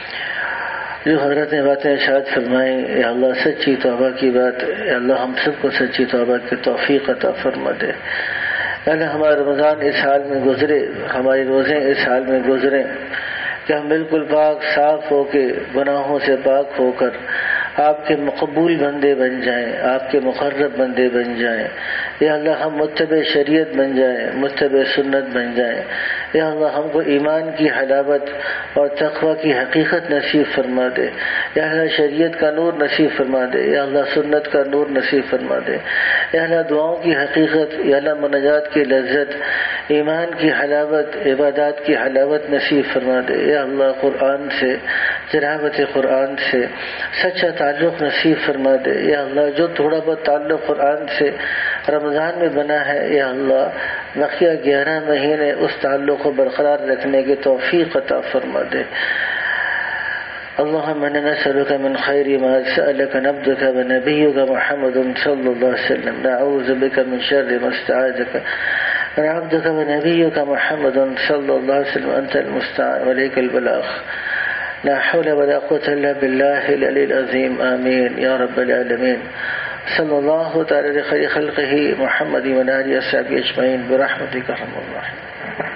جو حضرت نے باتیں ارشاد فرمائیں، یا اللہ سچی توبہ کی بات، یا اللہ ہم سب کو سچی توبہ کی توفیق عطا فرما دے. یا اللہ ہمارا رمضان اس حال میں گزرے، ہماری روزیں اس حال میں گزریں کہ ہم بالکل پاک صاف ہو کے، گناہوں سے پاک ہو کر آپ کے مقبول بندے بن جائیں، آپ کے مقرب بندے بن جائیں. یا اللہ ہم متبع شریعت بن جائیں، متبع سنت بن جائیں. یا اللہ ہم کو ایمان کی حلاوت اور تقوی کی حقیقت نصیب فرما دے. یا اللہ شریعت کا نور نصیب فرما دے. یا اللہ سنت کا نور نصیب فرما دے. یا اللہ دعاؤں کی حقیقت، یا اللہ مناجات کی لذت، ایمان کی حلاوت، عبادات کی حلاوت نصیب فرما دے. یا اللہ قرآن سے، تلاوت قرآن سے سچا تعلق نصیب فرما دے. یا اللہ جو تھوڑا بہت تعلق قرآن سے رمضان میں بنا ہے، یا اللہ بقیہ 11 مہینے اس تعلق کو برقرار رکھنے کی توفیق عطا فرما دے. اللهم انا نسألك من خير ما سألك عبدك ونبيك محمد صلى الله عليه وسلم. نعوذ بك من شر ما استعاذك من عبدك ونبيك محمد صلى الله عليه وسلم. أنت المستعان وإليك البلاغ. لا حول ولا قوة إلا بالله العلي العظيم. آمين يا رب العالمين. صلى الله تعالى على خير خلقه محمد وعلى آله وصحبه أجمعين برحمتك يا أرحم الراحمين.